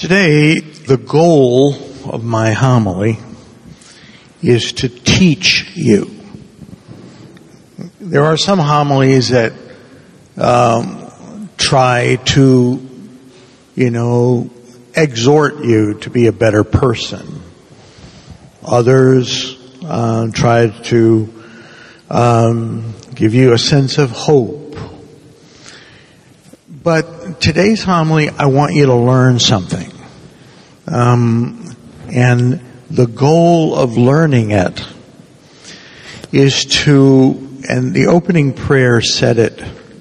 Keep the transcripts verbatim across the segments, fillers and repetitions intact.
Today, the goal of my homily is to teach you. There are some homilies that um, try to, you know, exhort you to be a better person. Others uh, try to um, give you a sense of hope. But today's homily, I want you to learn something. Um, and the goal of learning it is to, and the opening prayer said it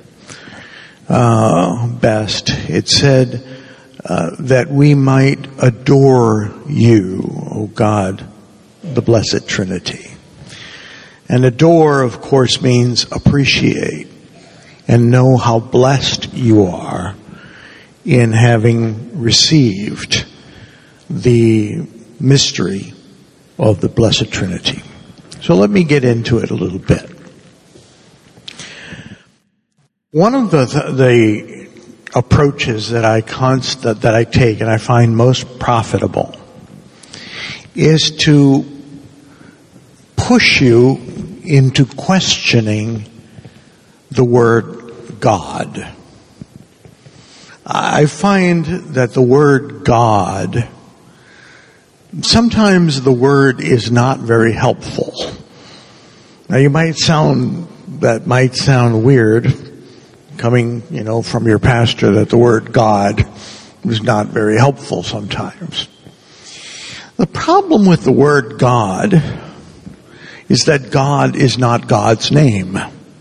uh, best. It said uh, that we might adore you, O God, the Blessed Trinity. And adore, of course, means appreciate and know how blessed you are in having received the mystery of the Blessed Trinity. So let me get into it a little bit. One of the the approaches that I const that, that I take and I find most profitable is to push you into questioning the word God. I find that the word God, sometimes the word is not very helpful. Now you might sound, that might sound weird, coming, you know, from your pastor, that the word God is not very helpful sometimes. The problem with the word God is that God is not God's name.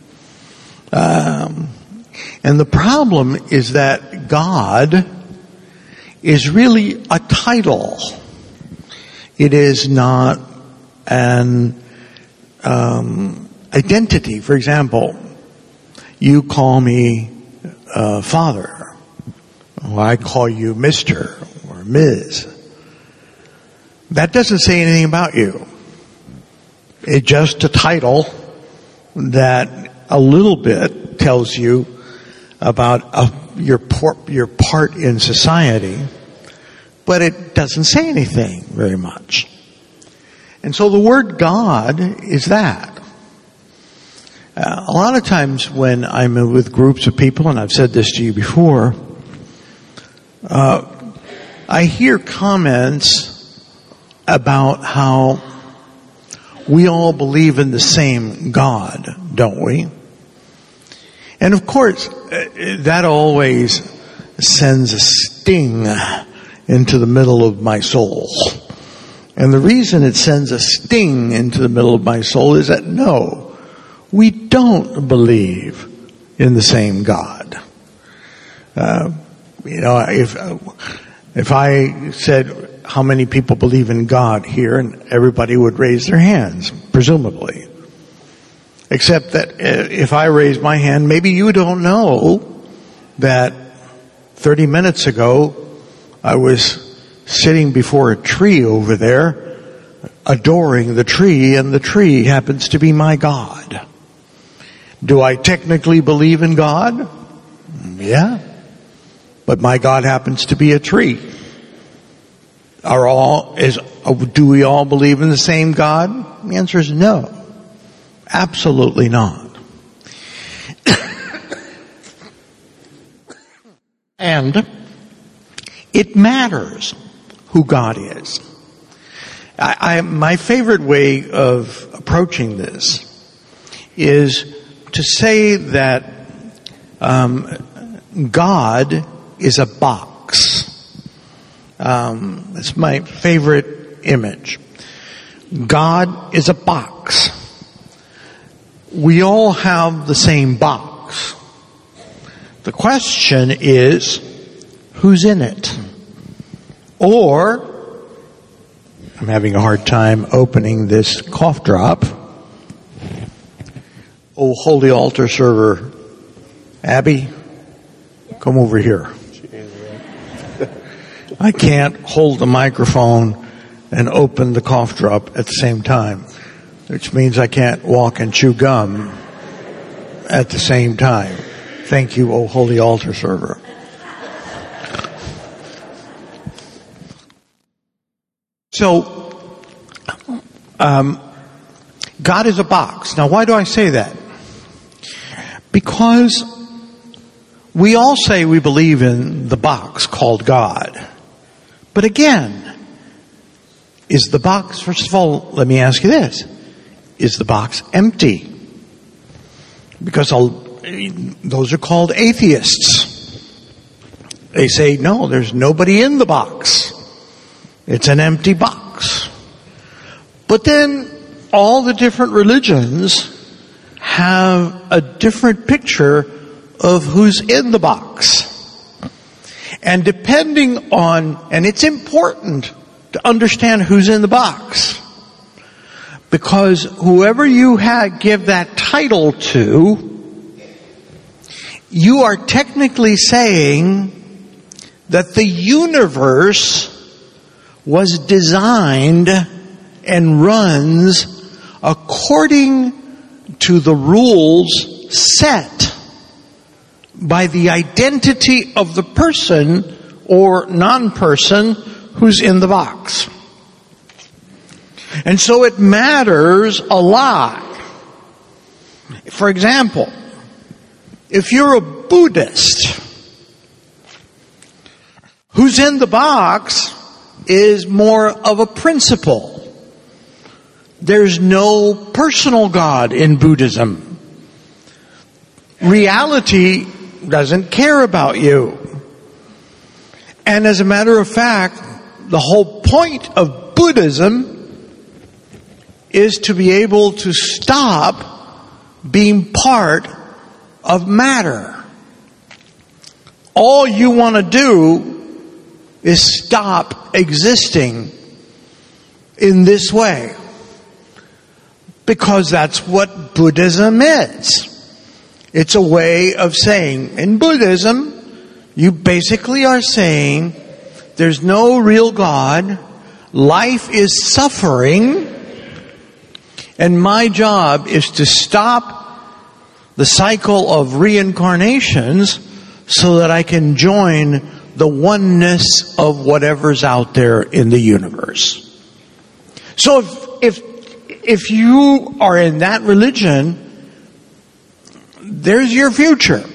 Um, and the problem is that God is really a title. It is not an um, identity. For example, you call me uh, Father. Well, I call you Mister or Miz That doesn't say anything about you. It's just a title that a little bit tells you about uh, your por- your part in society, but it doesn't say anything very much. And so the word God is that. Uh, a lot of times when I'm with groups of people, and I've said this to you before, uh, I hear comments about how we all believe in the same God, don't we? And of course, that always sends a sting into the middle of my soul. And the reason it sends a sting into the middle of my soul is that no, we don't believe in the same God. Uh, you know, if if I said, how many people believe in God here, and everybody would raise their hands, presumably. Except that if I raise my hand, maybe you don't know that thirty minutes ago I was sitting before a tree over there, adoring the tree, and the tree happens to be my God. Do I technically believe in God? Yeah. But my God happens to be a tree. Are all, is, do we all believe in the same God? The answer is no. Absolutely not. And it matters who God is. I, I, my favorite way of approaching this is to say that um, God is a box. Um, it's my favorite image. God is a box. We all have the same box. The question is, who's in it? Or, I'm having a hard time opening this cough drop. Oh, holy altar server, Abby, come over here. I can't hold the microphone and open the cough drop at the same time, which means I can't walk and chew gum at the same time. Thank you, O holy altar server. So, um, God is a box. Now, why do I say that? Because we all say we believe in the box called God. But again, is the box, first of all, let me ask you this, is the box empty? Because I'll, those are called atheists. They say, no, there's nobody in the box. It's an empty box. But then all the different religions have a different picture of who's in the box. And depending on, and it's important to understand who's in the box. Because whoever you have, give that title to, you are technically saying that the universe was designed and runs according to the rules set by the identity of the person or non-person who's in the box. And so it matters a lot. For example, if you're a Buddhist, who's in the box is more of a principle. There's no personal God in Buddhism. Reality doesn't care about you. And as a matter of fact, the whole point of Buddhism is to be able to stop being part of matter. All you want to do is stop existing in this way. Because that's what Buddhism is. It's a way of saying, in Buddhism, you basically are saying, there's no real God, life is suffering, and my job is to stop the cycle of reincarnations so that I can join the oneness of whatever's out there in the universe. So if, if, if you are in that religion, there's your future.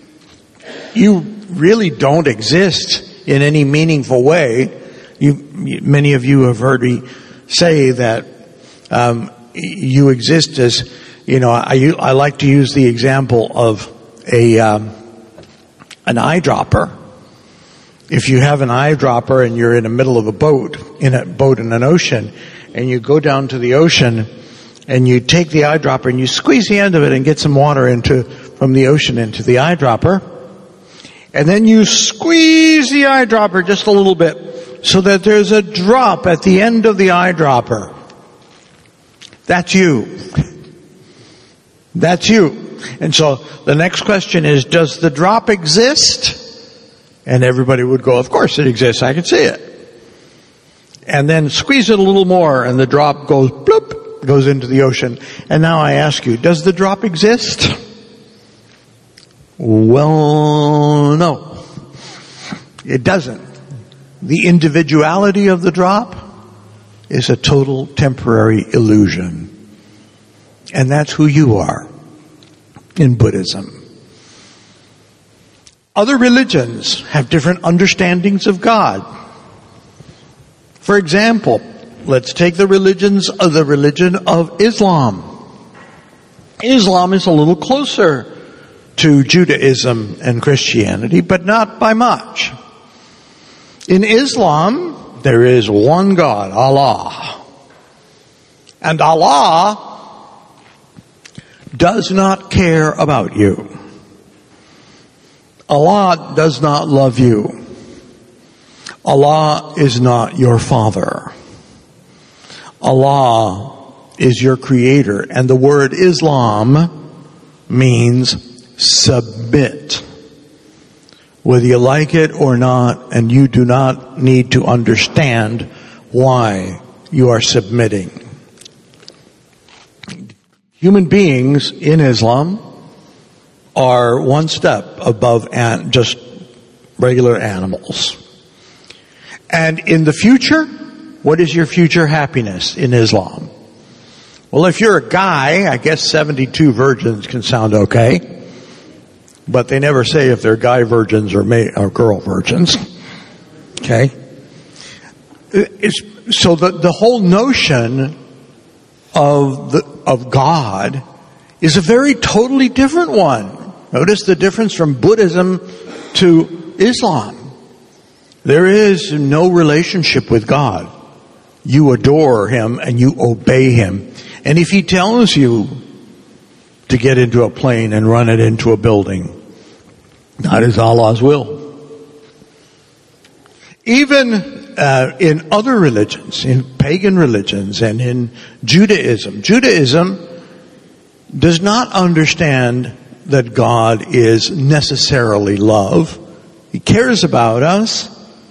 You really don't exist in any meaningful way. You, many of you have heard me say that um, you exist as, you know, I, I like to use the example of a um, an eyedropper. If you have an eyedropper and you're in the middle of a boat, in a boat in an ocean, and you go down to the ocean and you take the eyedropper and you squeeze the end of it and get some water into from the ocean into the eyedropper, and then you squeeze the eyedropper just a little bit so that there's a drop at the end of the eyedropper. That's you. That's you. And so the next question is, does the drop exist? And everybody would go, of course it exists, I can see it. And then squeeze it a little more and the drop goes bloop, goes into the ocean. And now I ask you, does the drop exist? Well, no. It doesn't. The individuality of the drop is a total temporary illusion. And that's who you are in Buddhism. Other religions have different understandings of God. For example, let's take the religions of the religion of Islam. Islam is a little closer to Judaism and Christianity, but not by much. In Islam, there is one God, Allah. And Allah does not care about you. Allah does not love you. Allah is not your father. Allah is your creator. And the word Islam means submit. Whether you like it or not, and you do not need to understand why you are submitting. Human beings in Islam are one step above an, just regular animals. And in the future, What is your future happiness in Islam? Well, if you're a guy, I guess seventy-two virgins can sound okay. But they never say if they're guy virgins or, ma- or girl virgins. Okay? It's, so the, the whole notion of the, of God is a very totally different one. Notice the difference from Buddhism to Islam. There is no relationship with God. You adore Him and you obey Him. And if He tells you to get into a plane and run it into a building, that is Allah's will. Even uh, in other religions, in pagan religions and in Judaism, Judaism does not understand that God is necessarily love. He cares about us,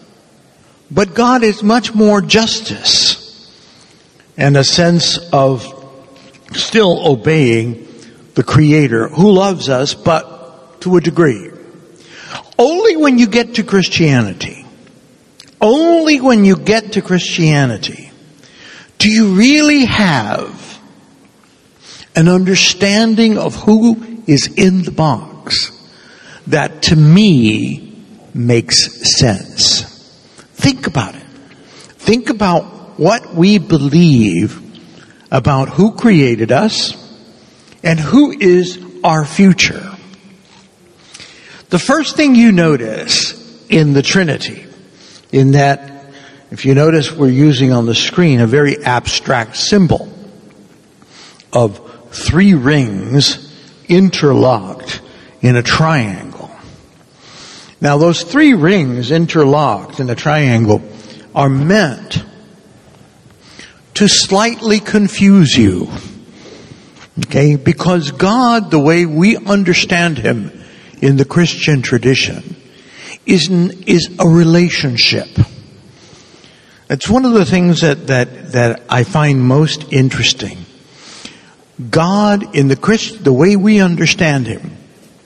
but God is much more justice and a sense of still obeying the Creator who loves us, but to a degree. Only when you get to Christianity, only when you get to Christianity, do you really have an understanding of who is in the box that to me makes sense. Think about it. Think about what we believe about who created us and who is our future. The first thing you notice in the Trinity, in that, if you notice, we're using on the screen a very abstract symbol of three rings interlocked in a triangle. Now, those three rings interlocked in a triangle are meant to slightly confuse you. Okay? Because God, the way we understand Him in the Christian tradition, is, is a relationship. It's one of the things that, that, that I find most interesting. God, in the Christ, the way we understand Him,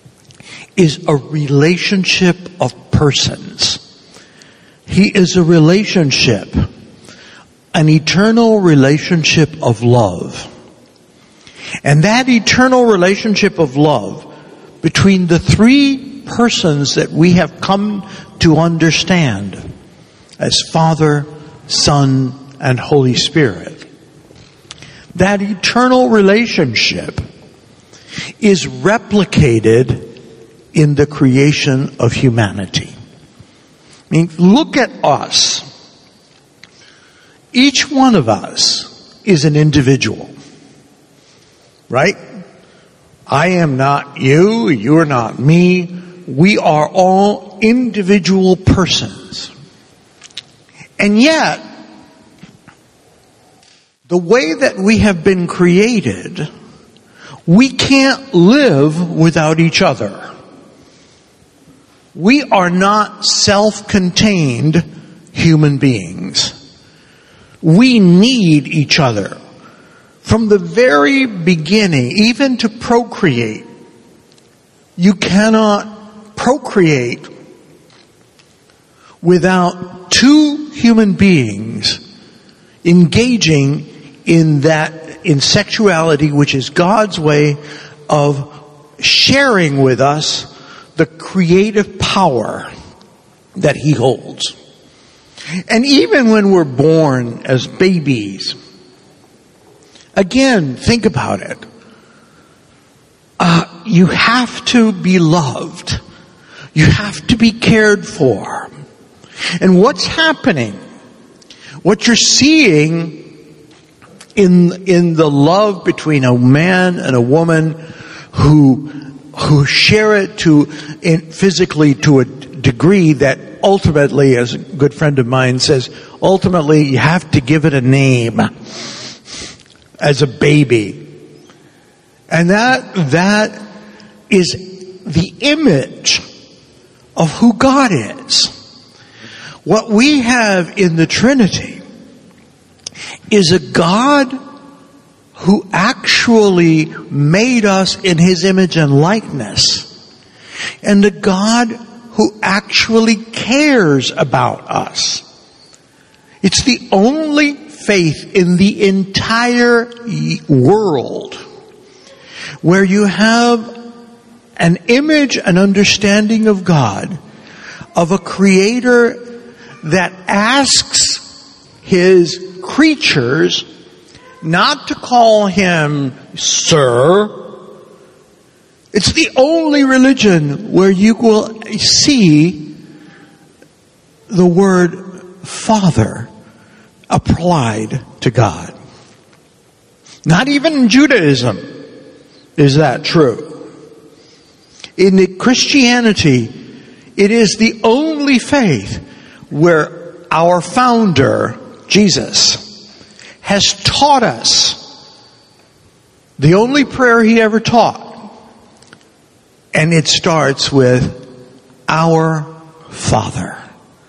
is a relationship of persons. He is a relationship, an eternal relationship of love. And that eternal relationship of love between the three persons that we have come to understand as Father, Son, and Holy Spirit, that eternal relationship is replicated in the creation of humanity. I mean, look at us. Each one of us is an individual, right? I am not you, you're not me. We are all individual persons. And yet, the way that we have been created, we can't live without each other. We are not self-contained human beings. We need each other. From the very beginning, even to procreate, you cannot procreate without two human beings engaging in that, in sexuality, which is God's way of sharing with us the creative power that He holds. And even when we're born as babies, again, think about it. Uh, you have to be loved. You have to be cared for. And what's happening, what you're seeing in in the love between a man and a woman who who share it to in, physically to a degree that ultimately, as a good friend of mine says, ultimately you have to give it a name as a baby. And that that is the image of who God is. What we have in the Trinity is a God who actually made us in His image and likeness, and a God who actually cares about us. It's the only faith in the entire world where you have an image, an understanding of God, of a creator that asks his creatures not to call him sir. It's the only religion where you will see the word Father applied to God. Not even in Judaism is that true. In the Christianity, it is the only faith where our founder, Jesus, has taught us the only prayer he ever taught. And it starts with, Our Father.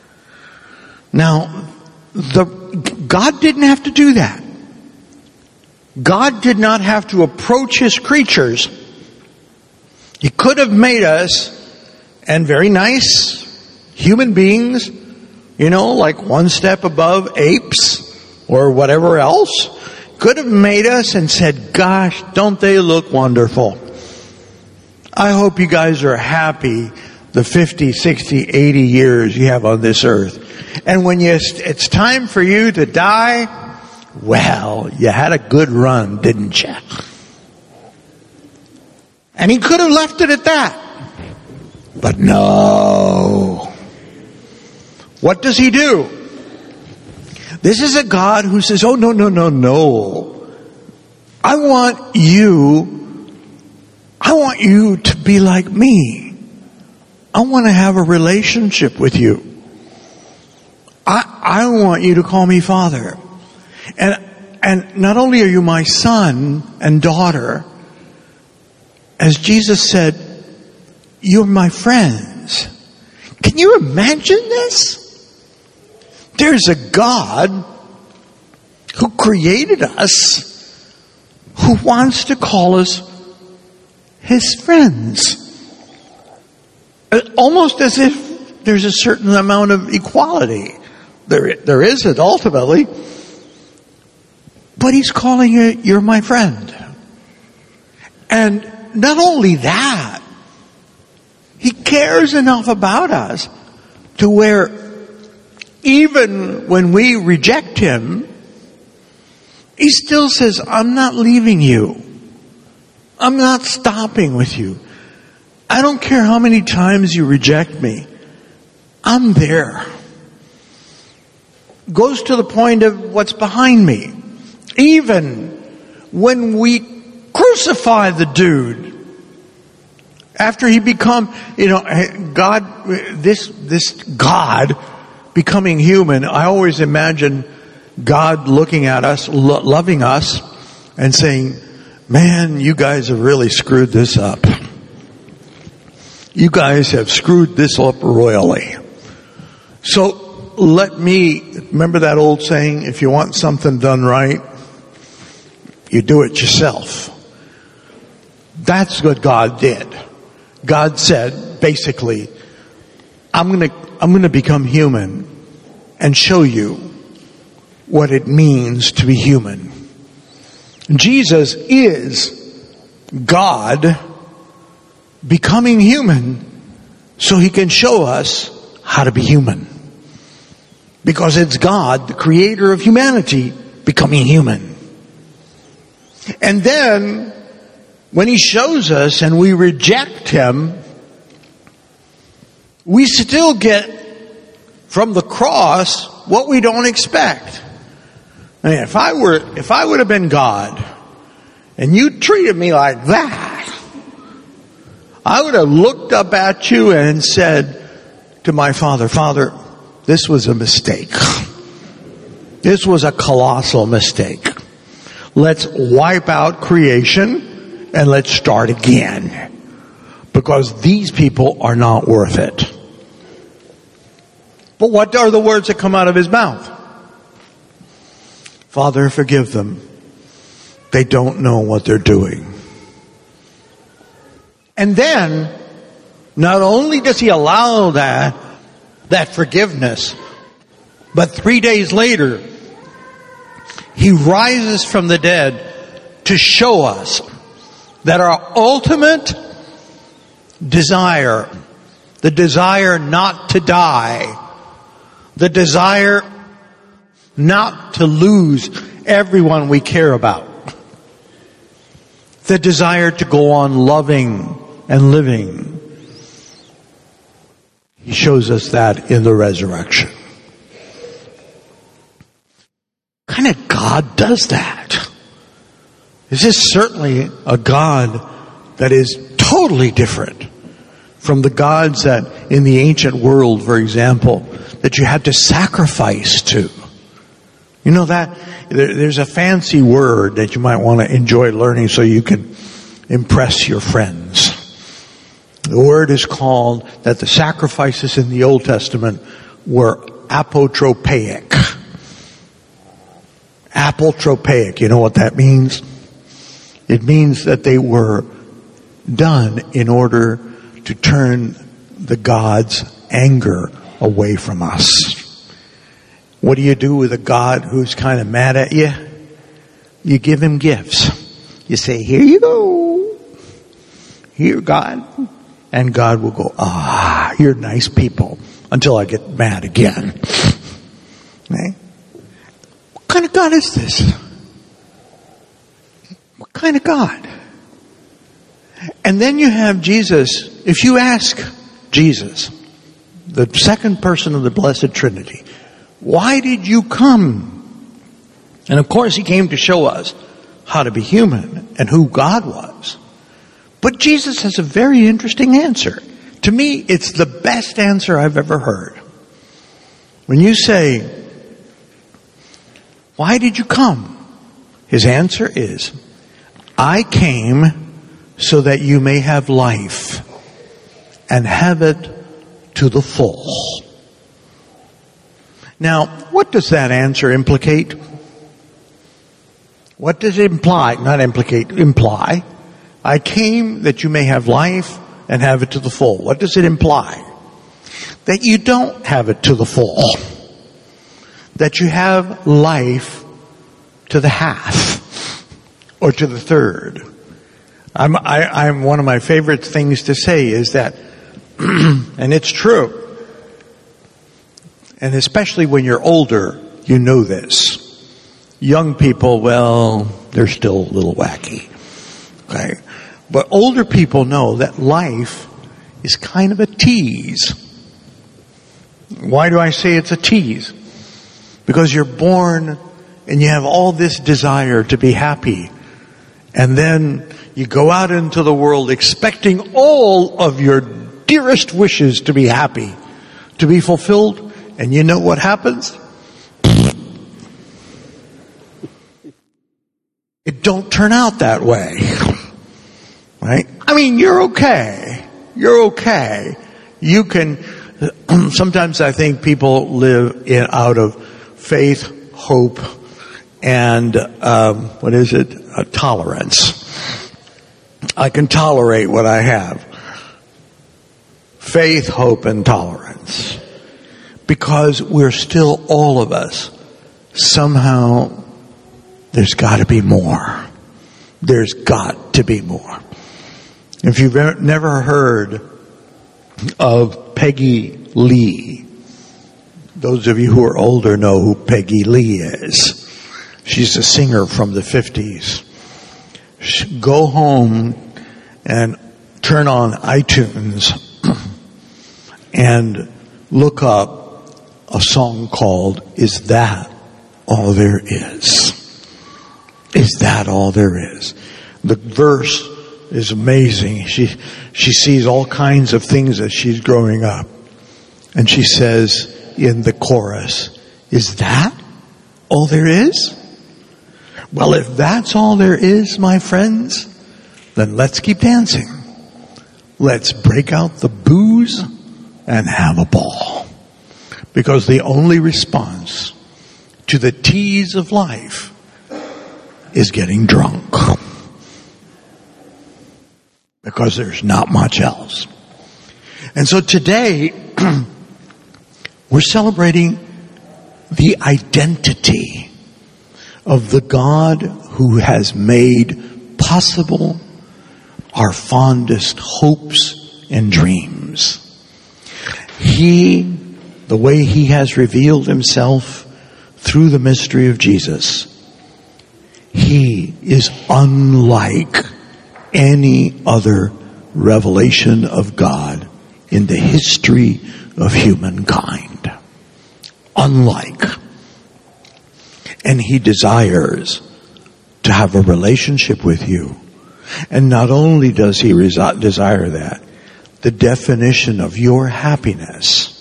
Now, the, God didn't have to do that. God did not have to approach his creatures. He could have made us, and very nice human beings, you know, like one step above apes or whatever else, could have made us and said, gosh, don't they look wonderful? I hope you guys are happy the fifty, sixty, eighty years you have on this earth. And when you, it's time for you to die, well, you had a good run, didn't you? And he could have left it at that. But no. What does he do? This is a God who says, oh, no, no, no, no. I want you, I want you to be like me. I want to have a relationship with you. I, I want you to call me Father. And, and not only are you my son and daughter, as Jesus said, you're my friends. Can you imagine this? There's a God who created us, who wants to call us his friends. Almost as if there's a certain amount of equality. There, there isn't ultimately. But he's calling you, you're my friend. And not only that, he cares enough about us to where even when we reject him, he still says, I'm not leaving you. I'm not stopping with you. I don't care how many times you reject me. I'm there. Goes to the point of what's behind me. Even when we crucify the dude, after he become, you know, God, this, this God becoming human, I always imagine God looking at us, lo- loving us, and saying, man, you guys have really screwed this up. You guys have screwed this up royally. So let me, remember that old saying, if you want something done right, you do it yourself. That's what God did. God said, basically, I'm gonna, I'm gonna become human and show you what it means to be human. Jesus is God becoming human so he can show us how to be human. Because it's God, the creator of humanity, becoming human. And then, when he shows us and we reject him, we still get from the cross what we don't expect. I mean, if I were, if I would have been God and you treated me like that, I would have looked up at you and said to my Father, Father, this was a mistake. This was a colossal mistake. Let's wipe out creation and let's start again. Because these people are not worth it. But what are the words that come out of his mouth? Father, forgive them. They don't know what they're doing. And then, not only does he allow that, that forgiveness, But three days later, he rises from the dead to show us that our ultimate desire, the desire not to die, the desire not to lose everyone we care about, the desire to go on loving and living, he shows us that in the resurrection. What kind of God does that? This is certainly a God that is totally different from the gods that in the ancient world, for example, that you had to sacrifice to. You know that there, there's a fancy word that you might want to enjoy learning so you can impress your friends. The word is called, that the sacrifices in the Old Testament were apotropaic. Apotropaic, you know what that means? It means that they were done in order to turn the God's anger away from us. What do you do with a God who's kind of mad at you? You give him gifts. You say, here you go. Here, God. And God will go, ah, you're nice people, until I get mad again. Okay? What kind of God is this? What kind of God? And then you have Jesus. If you ask Jesus, the second person of the Blessed Trinity, why did you come? And of course he came to show us how to be human and who God was. But Jesus has a very interesting answer. To me, it's the best answer I've ever heard. When you say, why did you come? His answer is, I came so that you may have life and have it to the full. Now, what does that answer implicate? What does it imply? Not implicate, imply. I came that you may have life and have it to the full. What does it imply? That you don't have it to the full. That you have life to the half or to the third. I'm, I, I'm one of my favorite things to say is that, and it's true, and especially when you're older, you know this. Young people, well, they're still a little wacky. Okay? But older people know that life is kind of a tease. Why do I say it's a tease? Because you're born and you have all this desire to be happy. And then you go out into the world expecting all of your dearest wishes to be happy, to be fulfilled. And you know what happens? It don't turn out that way. Right? I mean, you're okay. You're okay. You can, sometimes I think people live in, out of faith, hope, and, um, what is it? Uh, tolerance. I can tolerate what I have. Faith, hope, and tolerance. Because we're still, all of us, somehow, there's got to be more. There's got to be more. If you've never heard of Peggy Lee, those of you who are older know who Peggy Lee is. She's a singer from the fifties. Go home and turn on iTunes and look up a song called Is That All There Is? Is that all there is? The verse is amazing. She, she sees all kinds of things as she's growing up. And she says in the chorus, is that all there is? Well, if that's all there is, my friends, then let's keep dancing. Let's break out the booze and have a ball. Because the only response to the tease of life is getting drunk. Because there's not much else. And so today, we're celebrating the identity of the God who has made possible our fondest hopes and dreams. He, the way He has revealed Himself through the mystery of Jesus, He is unlike any other revelation of God in the history of humankind. Unlike. And He desires to have a relationship with you. And not only does He resi- desire that, the definition of your happiness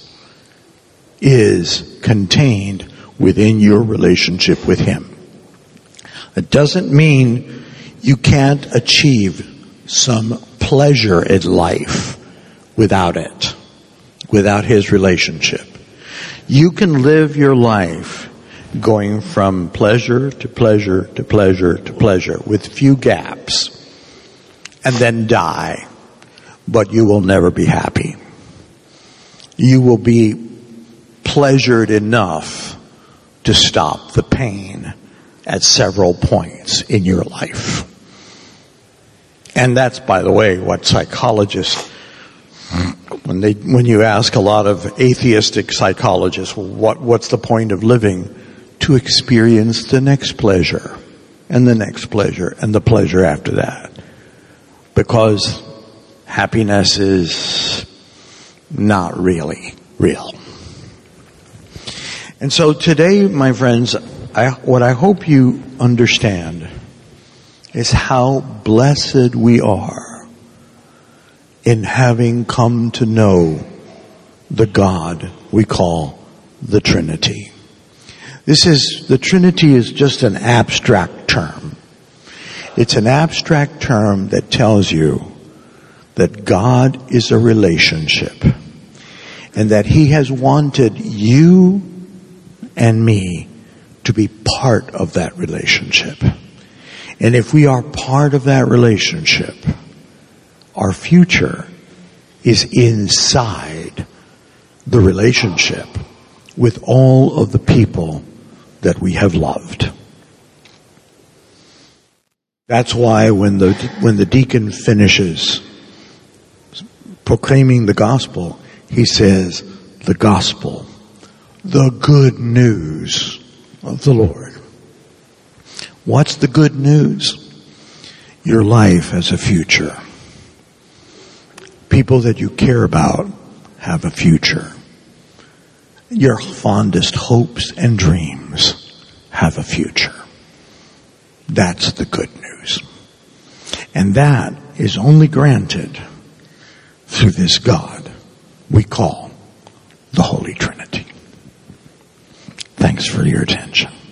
is contained within your relationship with Him. It doesn't mean you can't achieve some pleasure in life without it, without His relationship. You can live your life going from pleasure to pleasure to pleasure to pleasure with few gaps and then die, but you will never be happy. You will be pleasured enough to stop the pain at several points in your life. And that's, by the way, what psychologists, when they, when you ask a lot of atheistic psychologists, well, what, what's the point of living? To experience the next pleasure, and the next pleasure, and the pleasure after that. Because happiness is not really real. And so today, my friends, I, what I hope you understand is how blessed we are in having come to know the God we call the Trinity. This is, the Trinity is just an abstract term. It's an abstract term that tells you that God is a relationship and that He has wanted you and me to be part of that relationship. And if we are part of that relationship, our future is inside the relationship with all of the people that we have loved. That's why when the when the deacon finishes proclaiming the gospel, he says, the gospel, the good news of the Lord. What's the good news? Your life has a future. People that you care about have a future. Your fondest hopes and dreams have a future. That's the good news. And that is only granted through this God we call the Holy Trinity. Thanks for your attention.